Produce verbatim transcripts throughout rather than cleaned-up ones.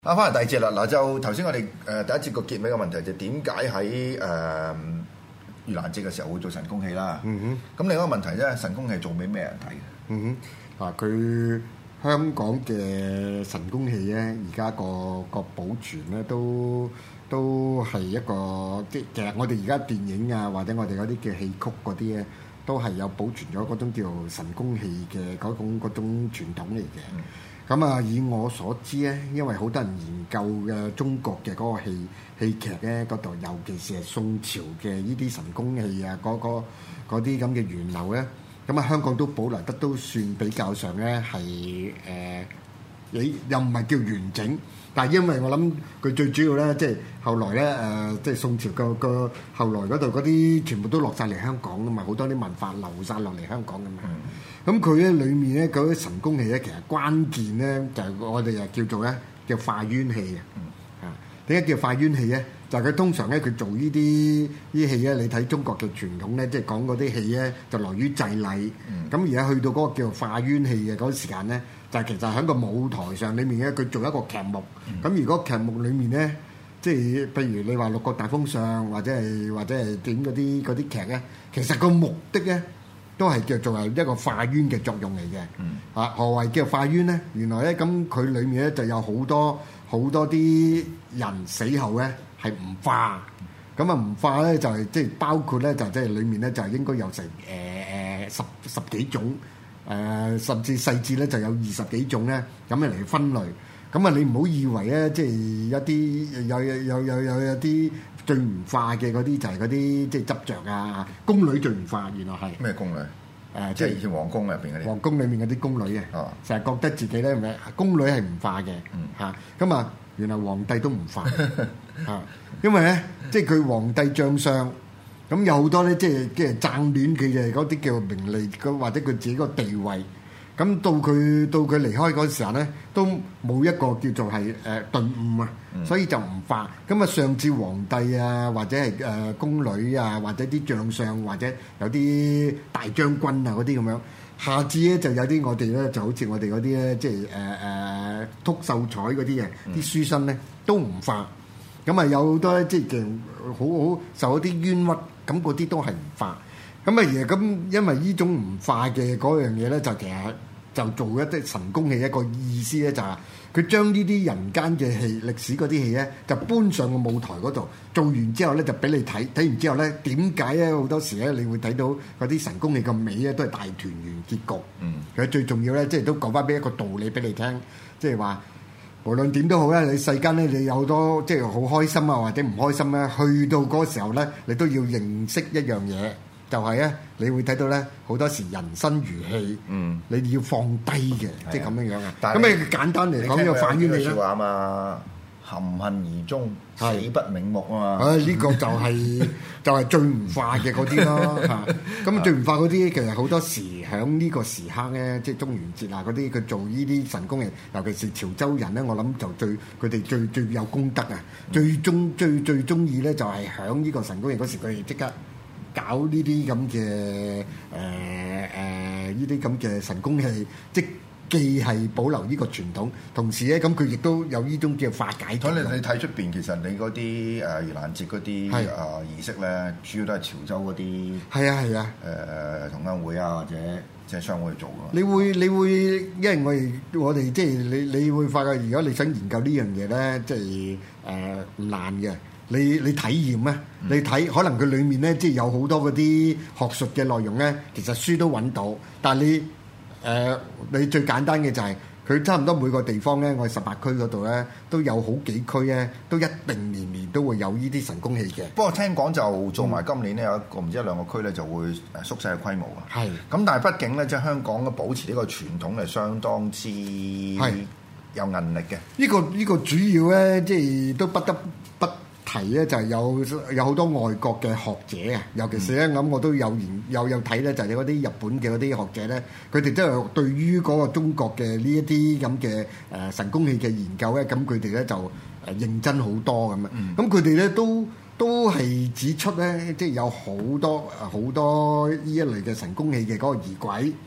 啊，翻嚟第二節啦，嗱就頭先我哋誒、呃、第一節個結尾嘅問題就點解喺誒盂蘭節嘅時候會做神功戲啦？嗯哼，咁另一個問題咧，神功戲做俾咩人睇嘅？ 嗯哼，嗱佢香港嘅神功戲咧，而家個個保存咧都都係一個即係其實我哋而家電影啊，或者我哋嗰啲嘅戲曲嗰啲咧，都係有保存咗嗰種叫神功戲嘅嗰種嗰種傳統嚟嘅。嗯咁啊，以我所知咧，因為好多人研究嘅中國嘅嗰個戲戲劇咧，嗰度尤其是係宋朝嘅呢啲神功戲啊，嗰嗰啲咁嘅源流咧，咁啊香港都保留得都算比較上咧係誒，你又唔係叫完整，但係因為我諗佢最主要咧，即係後來咧誒，即係宋朝個個後來嗰度嗰啲全部都落晒嚟香港噶嘛，好多啲文化流晒落嚟香港噶嘛。咁佢咧裏面咧嗰啲神功戲咧，其實關鍵咧就係我哋又叫做咧叫化冤戲啊！啊，點解叫化冤戲咧？就係佢通常咧佢做呢啲呢啲戲咧，你睇中國嘅傳統咧，即係講嗰啲戲咧就來於祭禮。咁而家去到嗰個叫做化冤戲嘅嗰個時間咧，就係其實喺個舞台上裏面咧，佢做一個劇目。咁如果劇目裏面咧，即係譬如你話六國大封相或者係或者係點嗰啲嗰啲劇咧，其實個目的咧，都係叫做係一個化冤嘅作用嚟嘅。嗯、啊，何謂叫化冤咧？原來咧，咁佢裏面咧就有好多好多啲人死後咧係唔化，咁啊唔化咧就係即係包括咧就即係裏面咧就應該有成誒誒十十幾種，誒、呃、甚至細節咧就有二十幾種咧咁樣嚟分類。咁啊你唔好以為咧即係一啲有有有有有有啲最唔化嘅嗰啲就係嗰啲即係執着啊，宮女最唔化，原來係咩宮女？誒、 呃， 即係以前皇宮入邊嗰啲。皇宮裡面嗰啲宮女嘅，成日、哦、覺得自己咧唔係宮女係唔化嘅，嚇、嗯。咁啊，原來皇帝都唔化嚇，因為咧即係佢皇帝將相，咁有好多咧即係即係爭戀佢嘅嗰啲叫名利，或者佢自己個地位。咁到佢到佢離開嗰時候咧，都冇一個叫做係誒頓悟啊，嗯、所以就唔化。咁啊，上至皇帝啊，或者係誒、呃、宮女啊，或者啲將相，或者有啲大將軍啊嗰啲咁樣。下至咧就有啲我哋咧就好似我哋嗰啲咧，即係誒誒禿秀才嗰啲嘅啲書生咧都唔化。咁啊有好多咧即係好好受一啲冤屈，咁嗰啲都係唔化。咁啊而咁因為呢種唔化嘅嗰樣嘢咧，就其實就做一啲神功戲一個意思咧，就係佢將呢啲人間嘅戲、歷史嗰啲戲咧，就搬上個舞台嗰度，做完之後咧就俾你睇，睇完之後咧點解咧好多時咧你會睇到嗰啲神功戲個尾咧都係大團圓結局。嗯，佢最重要咧，即係都講翻俾一個道理俾你聽，即係話無論點都好咧，你世間咧你有好多即係好開心啊或者唔開心咧，去到嗰個時候咧，你都要認識一樣嘢。就係咧，你會睇到咧，好多時人生如戲，嗯，你要放低嘅，即係咁樣樣啊。咁你簡單嚟講，呢個反於你啦嘛，含恨而終，死不瞑目啊嘛。 啊，呢個就係就係最唔化嘅嗰啲咯嚇。咁最唔化嗰啲，其實好多時喺呢個時刻咧，即係中元節啊嗰啲，佢做呢啲神功嘅，尤其是潮州人咧，我諗就最佢哋最最有功德啊，最中最最中意咧就係喺呢個神功嘅嗰時，佢哋即刻搞呢啲咁嘅誒誒呢啲咁嘅神功戲，即既係保留呢個傳統，同時咧咁佢亦都有呢種叫化解。 咁你你睇出邊，其實你嗰啲誒盂蘭節嗰啲誒儀式咧，主要都係潮州嗰啲。 係啊係啊。 誒同鄉會啊，或者即係商會去做㗎。 你會你會，因為我哋我哋即係你你會發覺，如果你想研究呢樣嘢咧，即係誒唔難嘅。你你體驗咧，你睇可能佢裡面咧，即係有好多嗰啲學術嘅內容咧，其實書都揾到。但係你誒、呃，你最簡單嘅就係、是、佢差唔多每個地方咧，我哋十八區嗰度咧，都有好幾區咧，都一定年年都會有呢啲神功戲嘅。 不過聽講就做埋今年咧，有一個唔知一兩個區咧就會誒縮細嘅規模啊。係。咁但係畢竟咧，即係香港嘅保持呢個傳統係相當之有韌力嘅。呢、這個呢、這個主要咧，即係都不得不提咧，就係有有好多外國嘅學者啊，尤其是咧咁，我都有研有有睇咧，就係嗰啲日本嘅嗰啲學者咧，佢哋都係對於嗰個中國嘅呢一啲咁嘅誒神功戲嘅研究咧，咁佢哋咧就誒認真好多咁啊。咁佢哋咧都都係指出咧，即係有好多好多呢一類嘅神功戲嘅嗰個儀軌，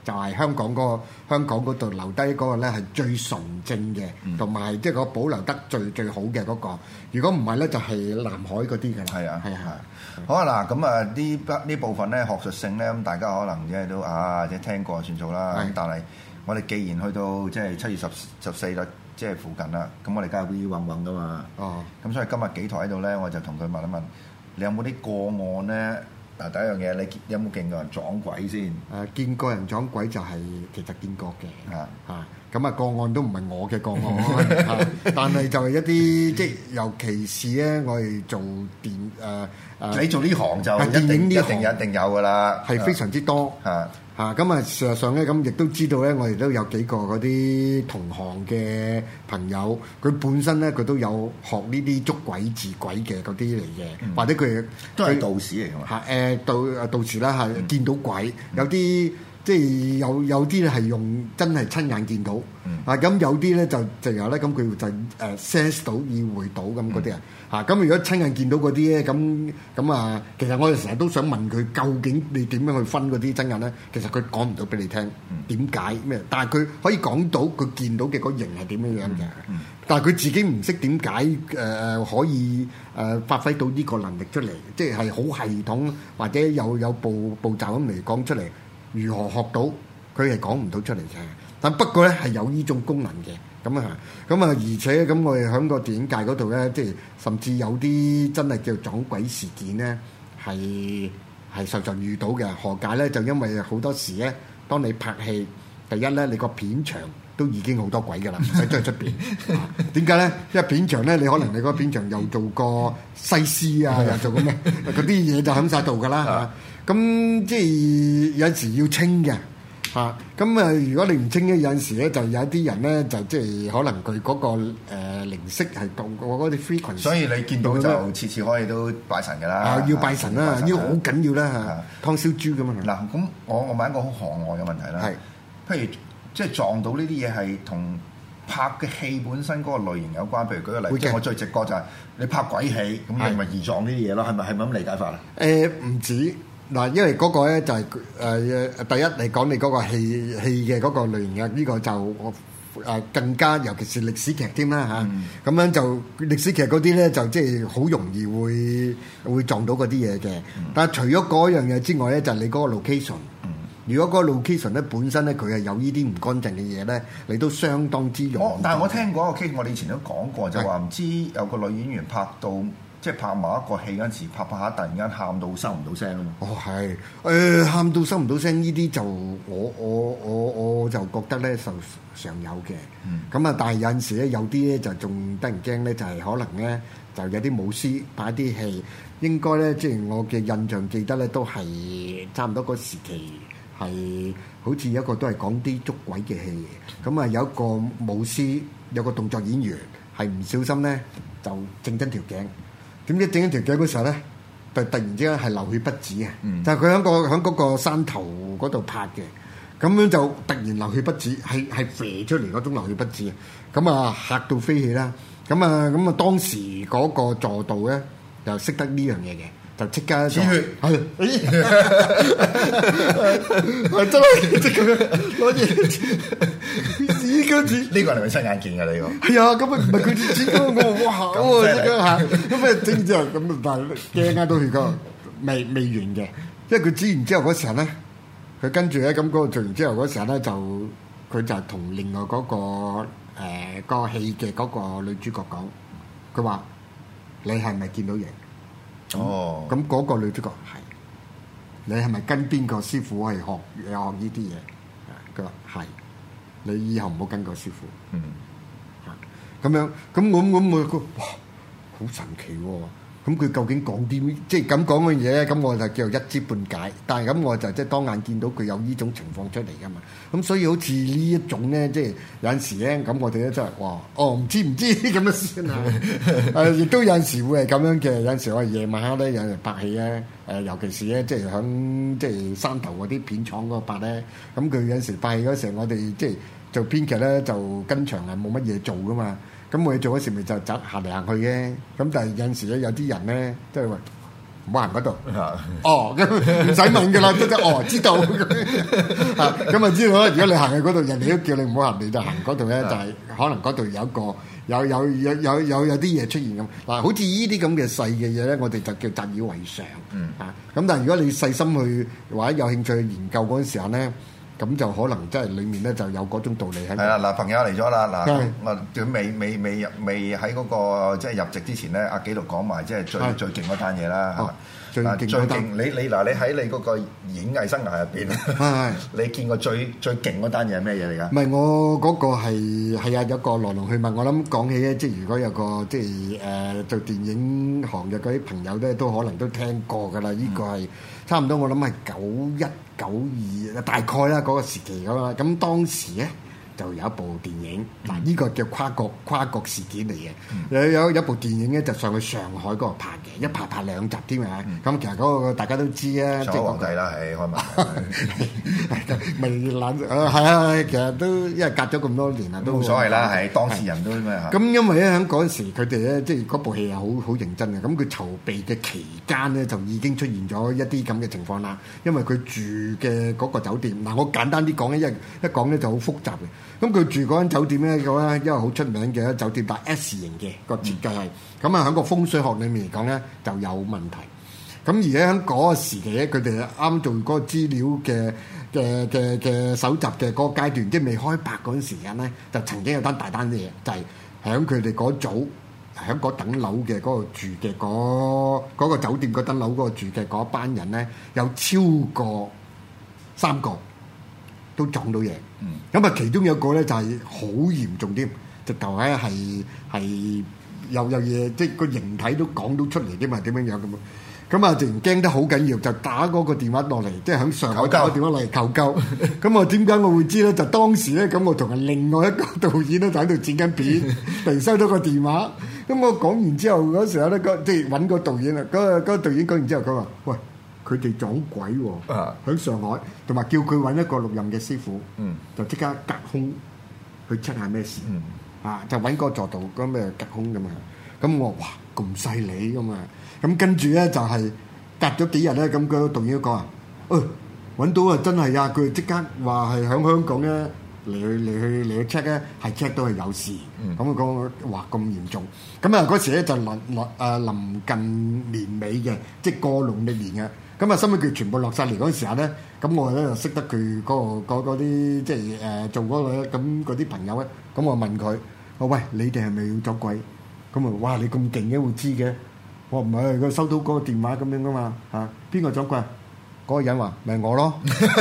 就係香港嗰個香港嗰度留低嗰個咧係最純正嘅，同埋即係個保留得最最好嘅嗰個。如果唔係咧，就係南海嗰啲㗎啦。 係啊， 係啊。 好啊嗱，咁啊呢呢部分咧學術性咧，咁大家可能即係都啊即係聽過算數啦。咁但係我哋既然去到即係七月十十四啦，即係附近啦，咁我哋梗係會揾揾㗎嘛。哦。咁所以今日幾台喺度咧，我就同佢問一問，你有冇啲個案咧？嗱，第一樣嘢，你有冇見過人撞鬼先？誒、 啊，見過人撞鬼就係、是、其實見過嘅。啊啊，咁啊個案都唔係我嘅個案，啊、但係就係一啲即係尤其是咧，我哋做電誒誒， 啊、你做呢行就一定一定一定有㗎啦， 係非常之多。啊嚇，咁啊事實上咧，咁亦都知道咧，我哋都有幾個嗰啲同行嘅朋友，佢本身咧佢都有學呢啲捉鬼治鬼嘅嗰啲嚟嘅，嗯、或者佢都係道士嚟㗎嘛。 嚇誒道誒道士啦嚇，嗯、見到鬼有啲。即係有有啲咧係用真係親眼見到，嗯、啊咁有啲咧就就有咧咁佢就誒 sense 到意會到咁嗰啲人，嚇咁、嗯啊、如果親眼見到嗰啲咧咁咁啊，其實我哋成日都想問佢究竟你點樣去分嗰啲真人咧？其實佢講唔到俾你聽點解咩？但係佢可以講到佢見到嘅嗰形係點樣樣嘅，嗯嗯、但係佢自己唔識點解誒可以誒、呃、發揮到呢個能力出嚟，即係係好系統或者有有步步驟咁嚟講出嚟。如何學到佢係講唔到出嚟嘅，但不過咧係有呢種功能嘅，咁啊咁啊，而且咁我哋喺個電影界嗰度咧，即係甚至有啲真係叫撞鬼事件咧，係係實在遇到嘅。何解咧？就因為好多時咧，當你拍戲，第一咧，你個片場都已經好多鬼㗎啦，唔使出去出邊。點解咧？因為片場咧，你可能你個片場又做過西施啊，又做過咩嗰啲嘢就喺晒度㗎啦嚇。咁即係有陣時要清嘅嚇，咁啊如果你唔清咧，有陣時咧就有啲人咧就即係可能佢嗰、那個誒、呃、靈識係當嗰啲 frequency，所以你見到就次次可以都拜神㗎啦。 啊，要拜神啦，呢個好緊要啦嚇，湯燒豬咁啊。 嗱，咁我我問一個好行外嘅問題啦，係是，譬如即係撞到呢啲嘢係同拍嘅戲本身嗰個類型有關，譬如舉個例，即係我最直覺就係你拍鬼戲，咁你咪易撞呢啲嘢咯，係咪係咪咁理解法啊？ 誒唔止。嗱，因為嗰個咧就係、是、誒第一嚟講，你嗰個戲戲嘅嗰個類型嘅呢、這個就誒、呃、更加，尤其是歷史劇添啦嚇。咁、嗯啊、樣就歷史劇嗰啲咧，就即係好容易會會撞到嗰啲嘢嘅。嗯、但係除咗嗰樣嘢之外咧，就係、是、你嗰個 location。嗯、如果嗰個 location 咧本身咧佢係有呢啲唔乾淨嘅嘢咧，你都相當之容易、哦。但係我聽過一個 case，我哋以前都講過，就話唔知有個女演員拍到。即係拍某一個戲嗰陣時，拍拍下突然間喊到收唔到聲啊嘛！哦，係，誒喊到收唔到聲呢啲就我我我我就覺得咧就常有嘅。咁啊、嗯，但係有陣時咧有啲咧就仲得人驚咧，就係、是、可能咧就有啲武師拍啲戲，應該咧即係我嘅印象記得咧都係差唔多嗰時期係好似一個都係講啲捉鬼嘅戲。咁啊有一個武師有個動作演員係唔小心咧就整親條頸。點知整緊條頸嗰時候咧，就突然之間係流血不止嘅，嗯、就係佢喺個喺嗰個山頭嗰度拍嘅，咁樣就突然流血不止，係係飛出嚟嗰種流血不止啊！咁啊嚇到飛起啦！咁啊咁啊當時嗰個助導咧又識得呢樣嘢嘅。就即刻止血，係，係真係即咁樣攞嘢止嗰止，呢個係咪親眼見㗎？呢個係啊，咁啊唔係佢止嗰個，我哇喎即刻嚇，咁啊整之後咁啊，但係驚啱到血個未未完嘅，因為佢止完之後嗰時候咧，佢跟住咧咁嗰個做完之後嗰時候咧就佢就同另外嗰個誒個戲嘅嗰個女主角講，佢話你係咪見到嘢？哦，咁嗰個女主角係，你係咪跟邊個師傅係學學呢啲嘢？佢話係，你以後唔好跟個師傅。嗯，嚇，咁樣，咁我咁我個哇，好神奇喎！咁佢究竟講啲咩？即係咁講嘅嘢咧，咁我就叫做一知半解。但係咁我就即係當眼見到佢有呢種情況出嚟噶嘛。咁所以好似呢一種咧，即係有陣時咧，咁我哋咧真係哇，哦唔知唔知咁樣先啊！誒，亦都有陣時會係咁樣嘅。有陣時我哋夜晚黑咧有人拍戲咧，誒，尤其是咧即係響即係山頭嗰啲片廠嗰度拍咧，咁佢有陣時拍戲嗰時，我哋即係做編劇咧就跟場係冇乜嘢做噶嘛。咁我哋做嗰時咪就走行嚟行去嘅，咁但係有陣時咧有啲人咧，即係話唔好行嗰度。哦，咁唔使問㗎啦，都得哦，知道。啊，咁啊知道啦。如果你行去嗰度，人哋都叫你唔好行，你就行嗰度咧，就係可能嗰度有一個有有有有有有啲嘢出現咁。嗱，好似呢啲咁嘅細嘅嘢咧，我哋就叫習以為常。嗯。啊，咁但係如果你細心去或者有興趣去研究嗰陣時候咧，咁就可能真係裡面咧就有嗰種道理喺度。係啦，嗱，朋友嚟咗啦，嗱，我佢未未未入未喺嗰個即係入席之前咧，阿紀陶講埋即係最最勁嗰單嘢啦，係嘛？最勁最勁，你你嗱，你喺你嗰個演藝生涯入邊，你見過最最勁嗰單嘢係咩嘢嚟㗎？唔係我嗰個係係啊，有個來龍去脈。我諗講起咧，即係如果有個即係誒做電影行業嗰啲朋友咧，都可能都聽過㗎啦。呢個係差唔多，我諗係九一九二大概啦嗰個時期㗎嘛。咁當時咧就有一部電影，嗱呢、嗯、個叫跨國跨國事件嚟嘅。有有有部電影咧就上去上海嗰度拍嘅，一拍拍兩集添啊！咁、嗯、其實嗰個大家都知啊，即係皇帝啦，係開埋未諗啊，係啊，其實都因為隔咗咁多年啦，都冇所謂啦，係當事人都咩嚇？咁因為咧喺嗰陣時佢哋咧即係嗰部戲係好好認真嘅，咁佢籌備嘅期間咧就已經出現咗一啲咁嘅情況啦。因為佢住嘅嗰個酒店，嗱我簡單啲講咧，一一講咧就好複雜嘅。咁佢住嗰間酒店咧，咁咧因為好出名嘅酒店，但 S 型嘅個設計係，咁啊喺個風水學裏面嚟講咧就有問題。咁而且喺嗰個時期咧，佢哋啱做嗰個資料嘅嘅嘅嘅搜集嘅嗰個階段，即係未開拍嗰陣時間咧，就曾經有單大單嘅嘢，就係喺佢哋嗰組喺嗰等樓嘅嗰個住嘅嗰嗰個酒店嗰等樓嗰個住嘅嗰班人咧，有超過三個都撞到嘢。咁啊，其中有個咧就係好嚴重添，直頭咧係係有有嘢，即係個形體都講到出嚟添嘛，點樣樣咁啊？咁啊，突然驚得好緊要，就打嗰個電話落嚟，即係喺上海打個電話落嚟求救。咁啊，點解我會知咧？就當時咧，咁我同埋另外一個導演咧就喺度剪緊片，突然收到個電話。咁我講完之後嗰時候咧，即係揾個導演啊，嗰個嗰個導演講完之後，佢話：喂，佢哋撞鬼喎！啊，喺上海，同埋叫佢揾一個錄音嘅師傅，嗯，就即刻隔空去 check 下咩事，嗯，啊，就揾個助導咁咩隔空咁啊。咁我話：哇，咁犀利咁啊！咁跟住咧就係隔咗幾日咧，咁個導演都講啊，誒揾到啊，真係啊！佢即刻話係喺香港咧嚟去嚟去嚟去 check 咧，係 check 到係有事。咁佢講話咁嚴重。咁啊嗰時咧就臨臨誒臨近年尾嘅，即係過農曆年嘅。咁啊，收尾佢全部落晒嚟嗰陣時候咧，咁我咧就識得佢嗰個嗰啲即係誒做嗰個咁嗰啲朋友咧。咁我問佢：我喂，你哋係咪要撞鬼？咁啊，哇！你咁勁嘅會知嘅？我唔係，佢收到嗰個電話咁樣噶嘛嚇？邊個撞鬼？嗰個人話：咪我咯。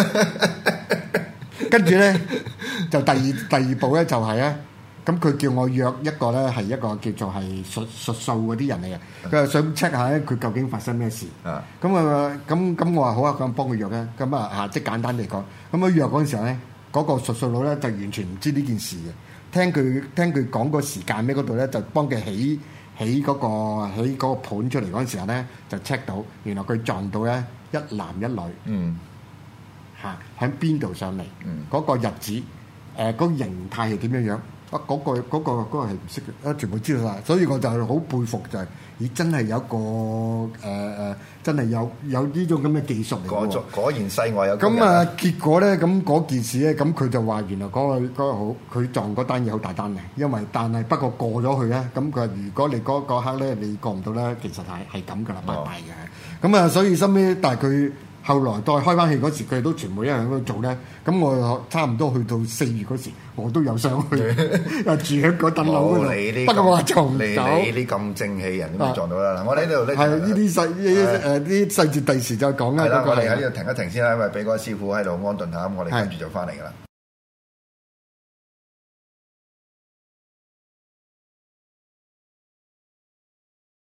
跟住咧就第二第二步咧就係咧，咁佢叫我約一個咧係一個叫做係術術數嗰啲人嚟嘅，佢話想 check 下咧佢究竟發生咩事。咁啊咁咁我話好啊，咁幫佢約咧。咁啊嚇，即係簡單嚟講，咁佢約嗰陣時候咧，嗰個術數佬咧就完全唔知呢件事嘅。聽佢聽佢講個時間咩嗰度咧，就幫佢起。起嗰、那個起嗰個盤出嚟嗰陣時候咧，就 check 到原來佢撞到咧一男一女，嗯，嚇喺邊度上嚟，嗯，嗰個日子，誒、呃、嗰、那個形態係點樣樣，啊、那、嗰個嗰、那個嗰、那個係唔識嘅，啊全部知道晒，所以我就係好佩服就係、是，咦真係有一個誒誒、呃，真係有有呢種咁嘅技術嚟嘅喎，果然世外有。咁啊結果咧，咁嗰件事咧，咁佢就話原來嗰、那個嗰、那個好，佢撞嗰單嘢好大單嘅，因為但係不過過咗去咧，咁佢話如果你嗰嗰刻咧你過唔到咧，其實係係咁噶啦，拜拜嘅。咁啊，所以收尾但係佢。後來再開翻戲嗰時，佢哋都全部一樣喺度做咧。咁我差唔多去到四月嗰時，我都有上去，又住喺嗰棟樓嗰度。不過我話撞唔到。你你啲咁正氣人點會撞到啦？嗱，我哋呢度咧係呢啲細誒啲細節，第時再講啦。係啦，我哋喺呢度停一停先啦，因為俾嗰個師傅喺度安頓下，咁我哋跟住就翻嚟噶啦。